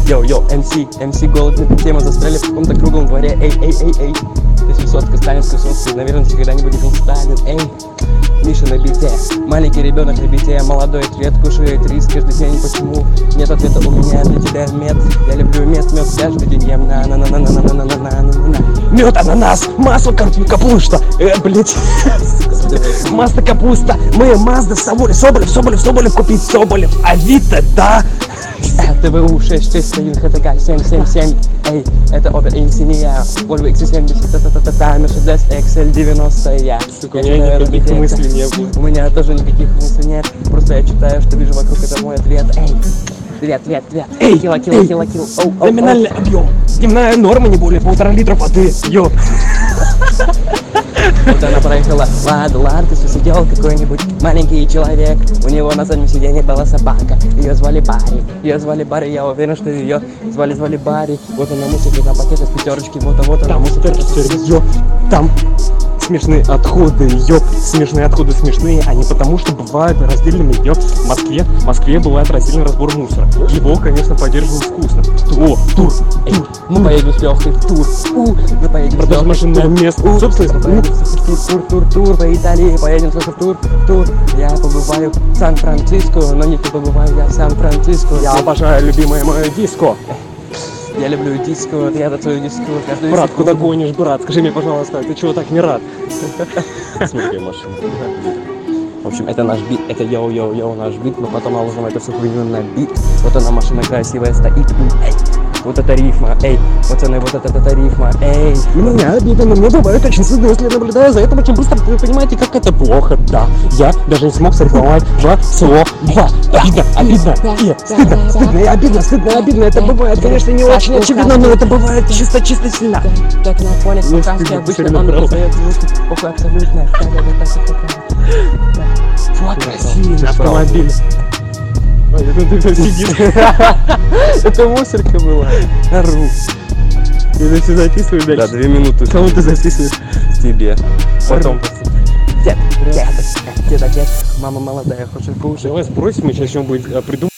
Йоу, МС голод на тему застряли в каком-то круглом дворе. Эй, ты высотка, сталинская высотка, наверное, ты когда-нибудь был Сталин. Эй, Миша на бите, маленький ребенок на бите, молодой ответ, кушает рис каждый день. Почему нет ответа у меня для тебя мед? Я люблю мед каждый день ем. Мед, ананас, масло, капуста, блять. Масло, капуста, мы Мазда, Соболев, купить Соболев, Авито, да. ТВУ 661, ХТК 777, эй, это Opel Insignia, Volvo XC70, Mercedes XL90, я. Сука, у меня никаких мыслей не было. У меня тоже никаких мыслей нет, просто я читаю, что вижу вокруг, это мой ответ, эй. Привет. Эй, кило. Номинальный объем. Дневная норма не более 1,5 литра воды. Йо. Вот она проехала. Ладно, ты сидел какой-нибудь маленький человек. У него на заднем сиденье была собака. Ее звали Барри. Я уверен, что ее звали Барри. Вот она мусорка на пакетах пятерочки. Вот она мусорка. Там смешные отходы, смешные отходы смешные, а не потому, что бывают раздельными, В Москве бывает раздельный разбор мусора. Его, конечно, поддерживают вкусно. Тур. Мы поедем с Лёхой в тур. Мы поедем продаж машинного места. Собственно, тур по Италии. Поедем с Лёхой в тур. Я побываю в Сан-Франциско, но не побываю я в Сан-Франциско. Я обожаю любимое мое диско. Я люблю диско, я танцую диско. Брат, куда гонишь, брат? Скажи мне, пожалуйста, ты чего так не рад? Смотри, машина. В общем, это наш бит, это йоу наш бит, но потом наложим эту всю хуйню на бит. Вот она, машина красивая стоит, эй, вот это рифма, эй, пацаны, вот это рифма, эй. Меня обидно, но мне бывает очень стыдно, если я наблюдаю за этим очень быстро, вы понимаете, как это плохо, да. Я даже не смог сорифмовать 2 слова. Обидно, и стыдно, это бывает, конечно, не очень очевидно, но это бывает чисто сильно. Так на фоне сказки обычно он раздает звуки, похуй абсолютно. Фу, красивый автомобиль. Ты сидишь. Это мусорка была. Ору. Ты все записываешь дальше? Да, 2 минуты. Кому ты записываешь? Тебе. Потом. Дед, мама молодая, хочет кушать. Давай сбросим, мы сейчас что-нибудь придумаем.